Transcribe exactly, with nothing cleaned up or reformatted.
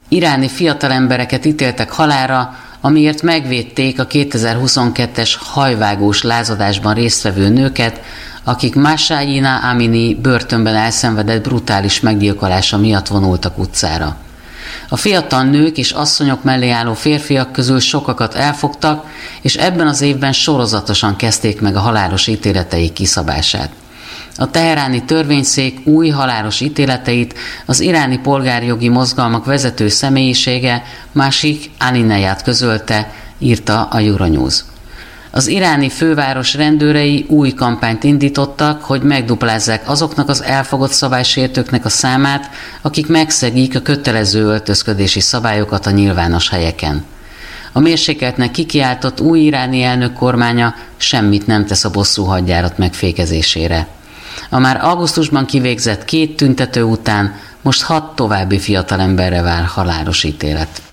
Iráni fiatalembereket ítéltek halálra, amiért megvédték a kétezer-huszonkettes hajvágós lázadásban résztvevő nőket, akik Mahsa Jina Amini börtönben elszenvedett brutális meggyilkolása miatt vonultak utcára. A fiatal nők és asszonyok mellé álló férfiak közül sokakat elfogtak, és ebben az évben sorozatosan kezdték meg a halálos ítéleteik kiszabását. A teheráni törvényszék új halálos ítéleteit az iráni polgárjogi mozgalmak vezető személyisége Mashik Aninejad közölte, írta a Euronews. Az iráni főváros rendőrei új kampányt indítottak, hogy megduplázzák azoknak az elfogott szabálysértőknek a számát, akik megszegik a kötelező öltözködési szabályokat a nyilvános helyeken. A mérsékeltnek kikiáltott új iráni elnök kormánya semmit nem tesz a bosszú hadjárat megfékezésére. A már augusztusban kivégzett két tüntető után most hat további fiatalemberre vár halálos ítélet.